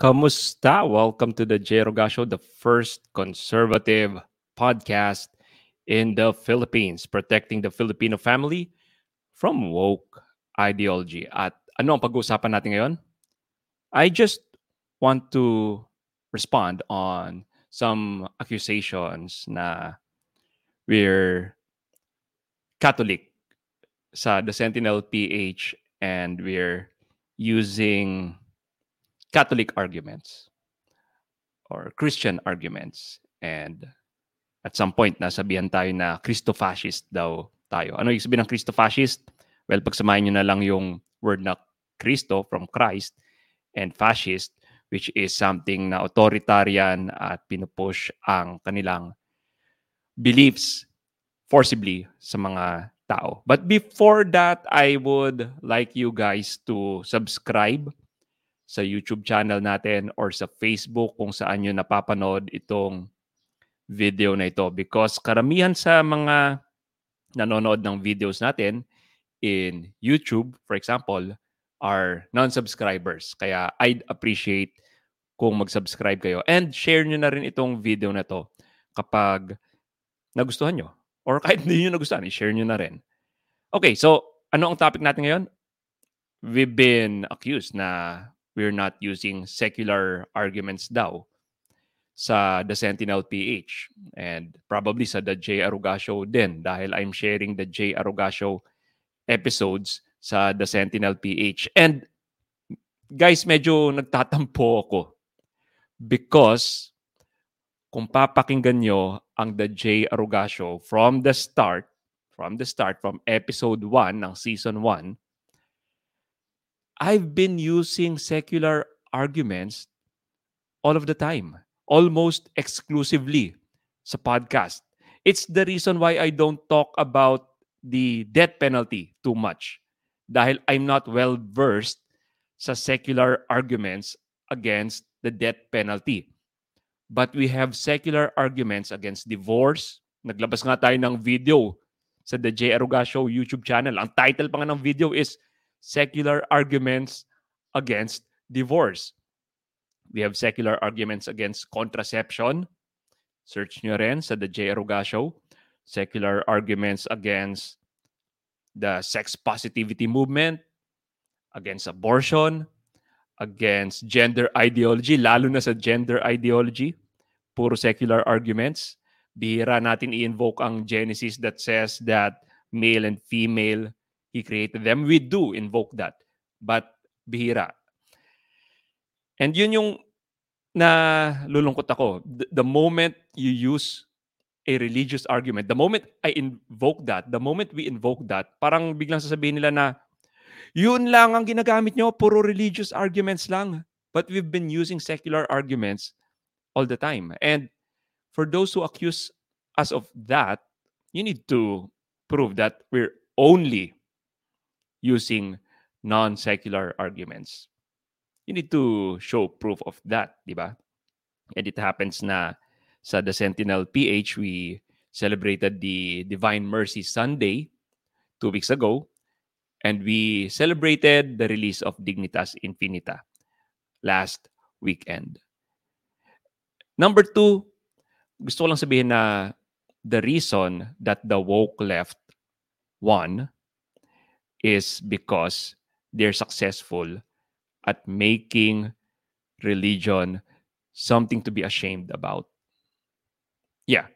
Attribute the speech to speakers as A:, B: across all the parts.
A: Kamusta? Welcome to the J. Roga Show, the first conservative podcast in the Philippines, protecting the Filipino family from woke ideology. At ano ang pag-uusapan natin ngayon? I just want to respond on some accusations na we're Catholic sa The Sentinel PH and we're using Catholic arguments or Christian arguments. And at some point, nasabihan tayo na Christo-fascist daw tayo. Ano yung sabihin ng Christo-fascist? Well, pagsamahin nyo na lang yung word na Christo from Christ and fascist, which is something na authoritarian at pinupush ang kanilang beliefs forcibly sa mga tao. But before that, I would like you guys to subscribe sa YouTube channel natin or sa Facebook kung saan nyo napapanood itong video na ito. Because karamihan sa mga nanonood ng videos natin in YouTube, for example, are non-subscribers. Kaya I'd appreciate kung mag-subscribe kayo. And share nyo na rin itong video na to kapag nagustuhan nyo. Or kahit hindi nyo nagustuhan, i-share nyo na rin. Okay, so ano ang topic natin ngayon? We've been accused na we're not using secular arguments daw sa The Sentinel PH and probably sa The J. Aruga Show din dahil I'm sharing The J. Aruga Show episodes sa The Sentinel PH. And guys, medyo nagtatampo ako because kung papakinggan nyo ang The J. Aruga Show from episode 1 ng season 1, I've been using secular arguments all of the time, almost exclusively sa podcast. It's the reason why I don't talk about the death penalty too much dahil I'm not well-versed sa secular arguments against the death penalty. But we have secular arguments against divorce. Naglabas nga tayo ng video sa The J. Aruga Show YouTube channel. Ang title pa nga ng video is Secular Arguments Against Divorce. We have secular arguments against contraception. Search nyo rin sa The J. Aruga Show. Secular arguments against the sex positivity movement, against abortion, against gender ideology, lalo na sa gender ideology. Puro secular arguments. Bihira natin i-invoke ang Genesis that says that male and female, He created them. We do invoke that. But bihira. And yun yung nalulungkot ako. The moment you use a religious argument, the moment I invoke that, the moment we invoke that, parang biglang sasabihin nila na, yun lang ang ginagamit nyo, puro religious arguments lang. But we've been using secular arguments all the time. And for those who accuse us of that, you need to prove that we're only using non-secular arguments. You need to show proof of that, di ba? And it happens na sa The Sentinel PH, we celebrated the Divine Mercy Sunday 2 weeks ago. And we celebrated the release of Dignitas Infinita last weekend. Number 2, gusto ko lang sabihin na the reason that the woke left won is because they're successful at making religion something to be ashamed about. Yeah.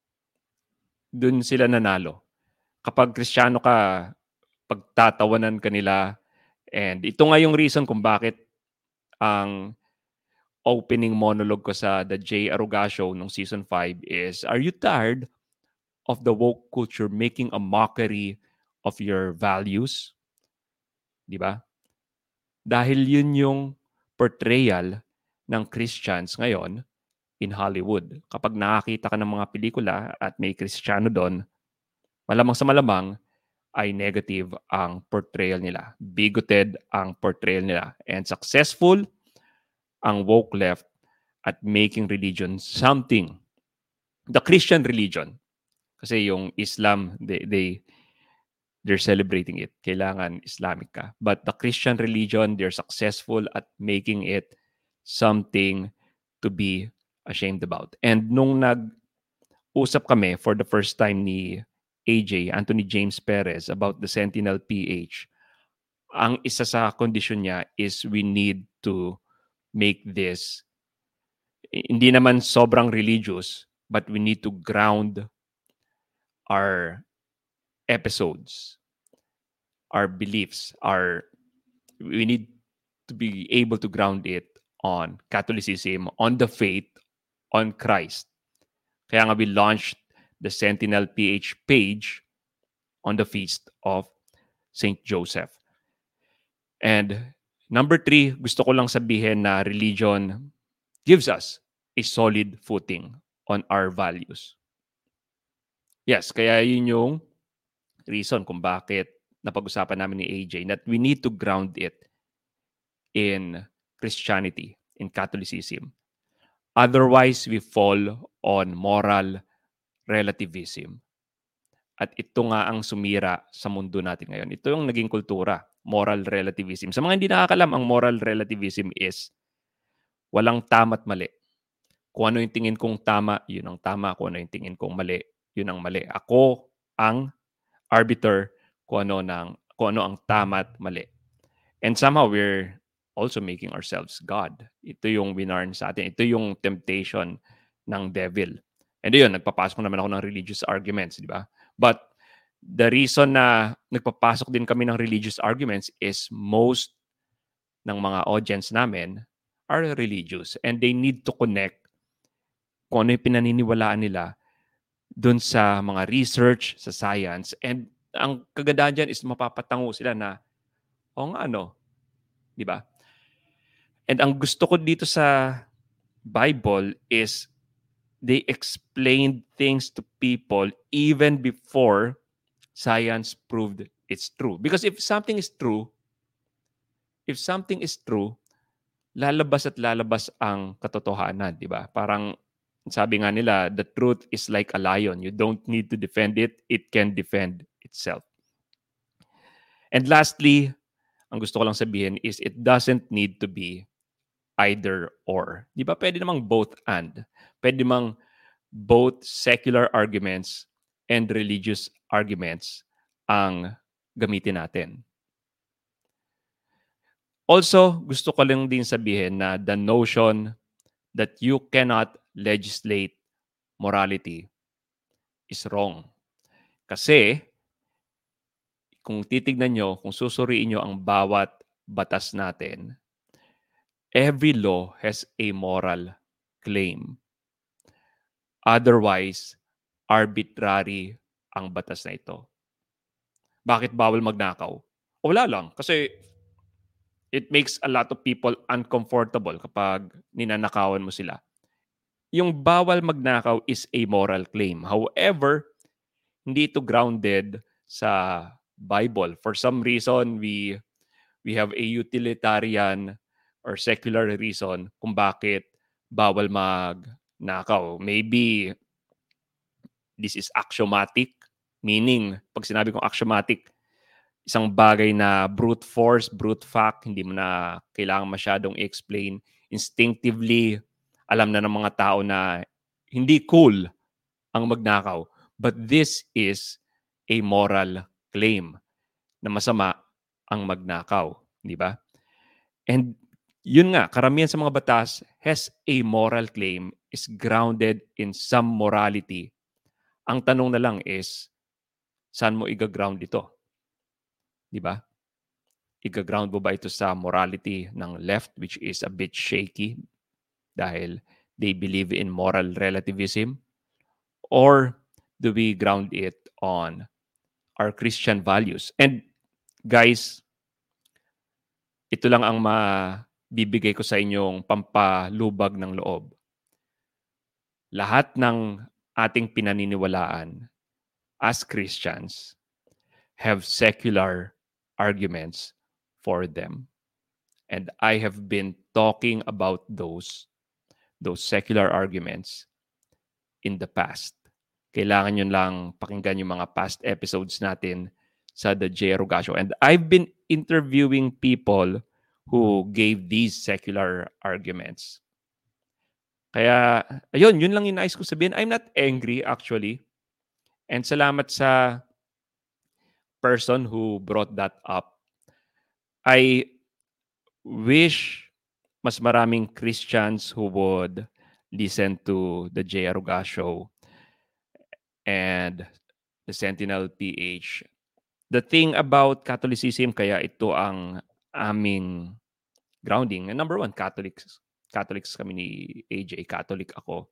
A: Dun sila nanalo. Kapag Kristiyano ka, pagtatawanan ka nila. And ito nga yung reason kung bakit ang opening monologue ko sa The J. Aruga Show nung season 5 is, are you tired of the woke culture making a mockery of your values? Di ba? Dahil yun yung portrayal ng Christians ngayon in Hollywood. Kapag nakakita ka ng mga pelikula at may Kristiyano doon, malamang sa malamang ay negative ang portrayal nila. Bigoted ang portrayal nila. And successful ang woke left at making religion something. The Christian religion. Kasi yung Islam, they're celebrating it. Kailangan Islamic ka. But the Christian religion, they're successful at making it something to be ashamed about. And nung nag-usap kami for the first time ni AJ, Anthony James Perez, about the Sentinel PH, ang isa sa kondisyon niya is we need to make this hindi naman sobrang religious, but we need to ground our episodes, our beliefs, we need to be able to ground it on Catholicism, on the faith, on Christ. Kaya nga we launched the Sentinel PH page on the Feast of St. Joseph. And number 3, gusto ko lang sabihin na religion gives us a solid footing on our values. Yes, kaya yun yung reason kung bakit napag-usapan namin ni AJ that we need to ground it in Christianity, in Catholicism. Otherwise, we fall on moral relativism. At ito nga ang sumira sa mundo natin ngayon. Ito yung naging kultura, moral relativism. Sa mga hindi nakakalam, ang moral relativism is walang tama at mali. Kung ano yung tingin kong tama, yun ang tama. Kung ano yung tingin kong mali, yun ang mali. Ako ang arbiter kung ano ang tama at mali. And somehow we're also making ourselves God. Ito yung winarn sa atin. Ito yung temptation ng devil. And yun, nagpapasok naman ako ng religious arguments, di ba? But the reason na nagpapasok din kami ng religious arguments is most ng mga audience namin are religious and they need to connect kung ano yung pinaniniwalaan nila dun sa mga research, sa science. And ang kagandahan dyan is mapapatango sila na, o nga ano, di ba? And ang gusto ko dito sa Bible is they explained things to people even before science proved it's true. Because if something is true, lalabas at lalabas ang katotohanan, di ba? Parang sabi nga nila, the truth is like a lion. You don't need to defend it. It can defend itself. And lastly, ang gusto ko lang sabihin is it doesn't need to be either or. Di ba? Pwede namang both and. Pwede namang both secular arguments and religious arguments ang gamitin natin. Also, gusto ko lang din sabihin na the notion that you cannot legislate morality is wrong. Kasi, kung titignan nyo, kung susuriin nyo ang bawat batas natin, every law has a moral claim. Otherwise, arbitrary ang batas na ito. Bakit bawal magnakaw? Wala lang. Kasi it makes a lot of people uncomfortable kapag ninanakawan mo sila. Yung bawal magnakaw is a moral claim. However, hindi ito grounded sa Bible. For some reason, we have a utilitarian or secular reason kung bakit bawal magnakaw. Maybe this is axiomatic, meaning pag sinabi kong axiomatic, isang bagay na brute force, brute fact, hindi mo na kailangan masyadong i-explain. Instinctively, alam na ng mga tao na hindi cool ang magnakaw. But this is a moral claim na masama ang magnakaw. Di ba? And yun nga, karamihan sa mga batas has a moral claim, is grounded in some morality. Ang tanong na lang is, saan mo i-ground ito? Di ba? I-ground mo ba ito sa morality ng left, which is a bit shaky dahil they believe in moral relativism? Or do we ground it on our Christian values? And guys, ito lang ang mabibigay ko sa inyong pampalubag ng loob. Lahat ng ating pinaniniwalaan as Christians have secular arguments for them. And I have been talking about those secular arguments in the past. Kailangan nyo lang pakinggan yung mga past episodes natin sa The J. Rogasio. And I've been interviewing people who gave these secular arguments. Kaya, ayun, yun lang yung nais ko sabihin. I'm not angry actually. And salamat sa person who brought that up. I wish mas maraming Christians who would listen to the J. Aruga Show and the Sentinel PH. The thing about Catholicism, kaya ito ang aming grounding. And number one, Catholics. Catholics kami ni AJ. Catholic ako.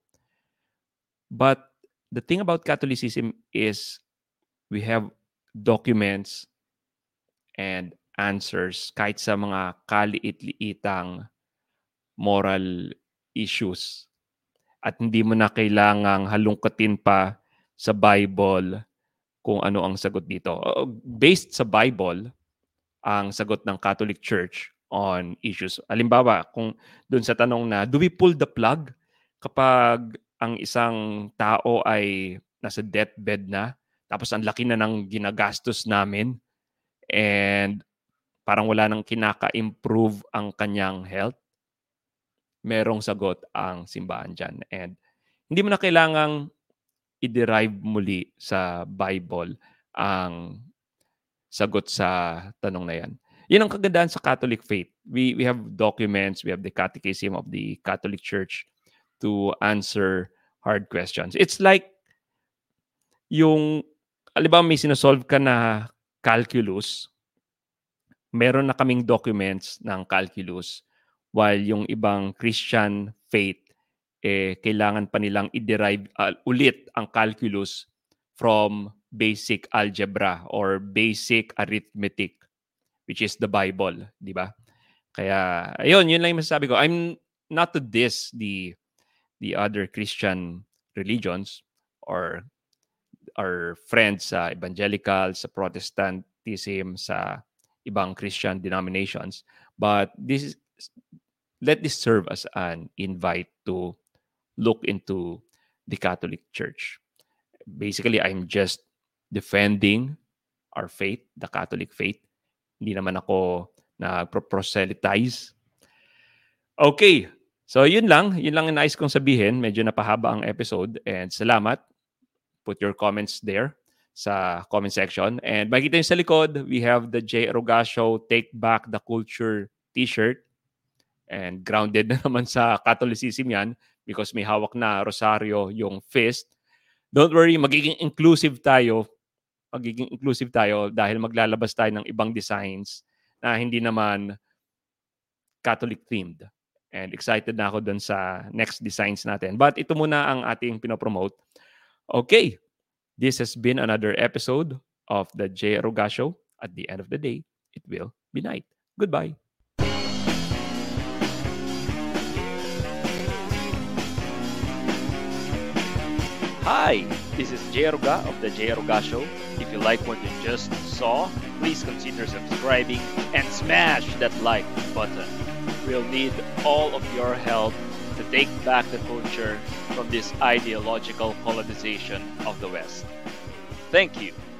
A: But the thing about Catholicism is we have documents and answers kahit sa mga kaliit-liitang moral issues. At hindi mo na kailangang halungkatin pa sa Bible kung ano ang sagot dito. Based sa Bible, ang sagot ng Catholic Church on issues. Halimbawa, kung dun sa tanong na, do we pull the plug kapag ang isang tao ay nasa deathbed na, tapos ang laki na ng ginagastos namin, and parang wala nang kinaka-improve ang kanyang health? Merong sagot ang simbahan dyan. And hindi mo na kailangang i-derive muli sa Bible ang sagot sa tanong na yan. Yun ang kagandahan sa Catholic faith. We have documents, we have the Catechism of the Catholic Church to answer hard questions. It's like yung, alam may sinosolve ka na calculus, meron na kaming documents ng calculus, while yung ibang Christian faith, kailangan pa nilang i-derive ulit ang calculus from basic algebra or basic arithmetic, which is the Bible, di ba? Kaya, ayun, yun lang yung masasabi ko. I'm not to diss the other Christian religions or our friends sa evangelical, sa Protestantism, sa ibang Christian denominations. But let this serve as an invite to look into the Catholic Church. Basically, I'm just defending our faith, the Catholic faith. Hindi naman ako nagpro-proselytize. Okay. So, yun lang. Yun lang yung nais kong sabihin. Medyo napahaba ang episode. And salamat. Put your comments there sa comment section. And makikita nyo sa likod, we have the J. Aruga Show Take Back the Culture t-shirt. And grounded na naman sa Catholicism yan because may hawak na rosaryo yung fist. Don't worry, magiging inclusive tayo. Magiging inclusive tayo dahil maglalabas tayo ng ibang designs na hindi naman Catholic themed. And excited na ako dun sa next designs natin. But ito muna ang ating pinopromote. Okay, this has been another episode of the J. Aruga Show. At the end of the day, it will be night. Goodbye. Hi, this is J. Aruga of the J. Aruga Show. If you like what you just saw, please consider subscribing and smash that like button. We'll need all of your help to take back the culture from this ideological colonization of the West. Thank you.